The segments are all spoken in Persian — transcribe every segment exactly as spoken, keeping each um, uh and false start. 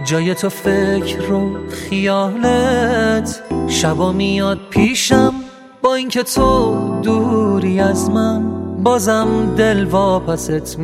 جای تو فکر و خیالت شبا میاد پیشم، با اینکه تو دوری از من بازم دل واپست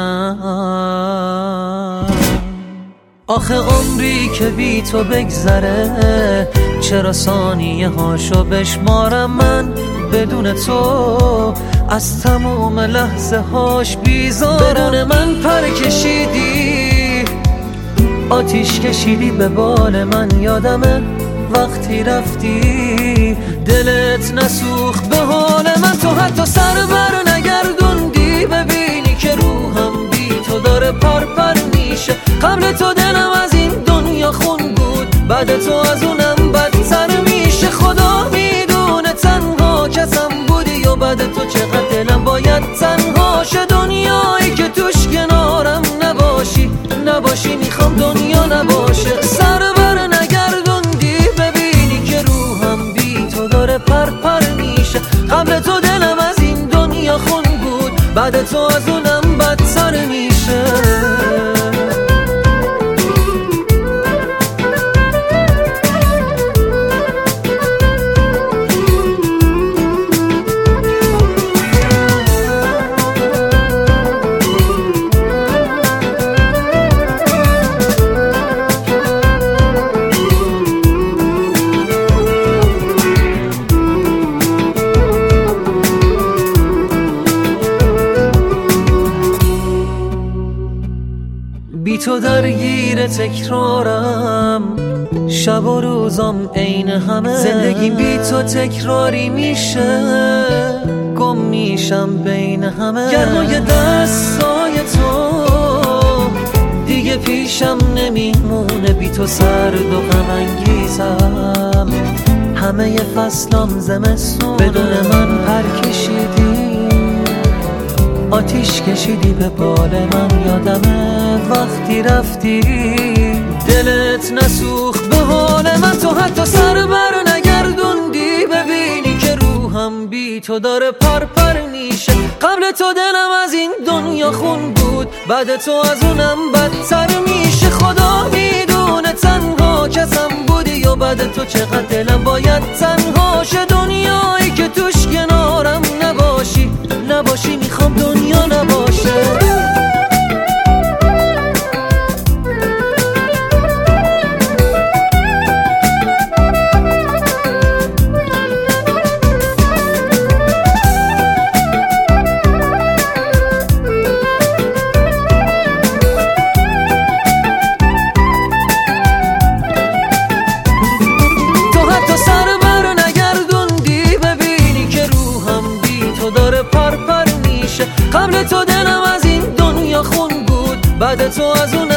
میشم. آخه عمری که بی تو بگذره چرا ثانیه هاشو بشمارم من بدون تو از تموم لحظه هاش بیزارم. بدون من پر کشیدی، آتیش کشیدی به بال من، یادمه وقتی رفتی دلت نسوخت به حال من. تو حتی سر بر نگردوندی ببینی که روحم بی تو داره پر پر میشه. قبل تو دلم از این دنیا خون بود، بعد تو از اونم بدتر میشه. خدا میدونه تنها کسم بودی و بعد تو چقدر دلم باید تنها شه. دنیایی که توش کنارم نباشی نباشی میخوام دنیا نباشه. سر بر نگردوندی ببینی که روحم بی تو داره پر پر میشه. قبل تو دلم از این دنیا خون بود، بعد تو از اونم بدتر میشه. بی تو درگیر تکرارم، شب و روزم عین همه. زندگی بی تو تکراری میشه، گم میشم بین همه. گرمای دستای تو دیگه پیشم نمیمونه، بی تو سرد و غم انگیزم. همه فصلام زمستونه، بدون من پر کشیدی، آتیش کشیدی به بال من. یادمه وقتی رفتی دلت نسوخت به حال من. تو حتی سر بر نگردوندی ببینی که روحم بی تو داره پر پر میشه. قبل تو دلم از این دنیا خون بود، بعد تو از اونم بدتر میشه. خدا میدونه تنها کسم بودی و بعد تو چقدر دلم باید تنها شه. دنیایی که توش کنارم نباشی نباشی میخوام دنیا نباشه. قبل تو دلم از این دنیا خون بود، بعد تو از اون